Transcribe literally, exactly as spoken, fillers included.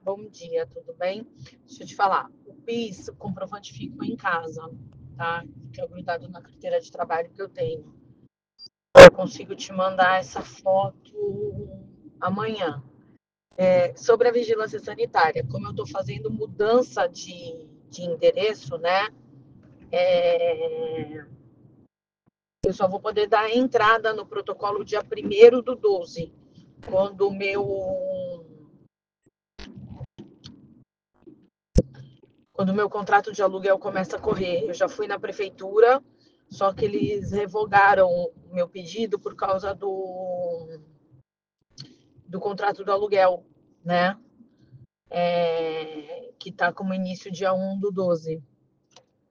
Bom dia, tudo bem? Deixa eu te falar. O PIS, o comprovante ficou em casa, tá? Fica grudado na carteira de trabalho que eu tenho. Eu consigo te mandar essa foto amanhã. É, sobre a vigilância sanitária, como eu estou fazendo mudança de, de endereço, né? É, eu só vou poder dar entrada no protocolo dia primeiro do doze, quando o meu quando o meu contrato de aluguel começa a correr. Eu já fui na prefeitura, só que eles revogaram o meu pedido por causa do, do contrato do aluguel, né? É, que está como início dia um do doze.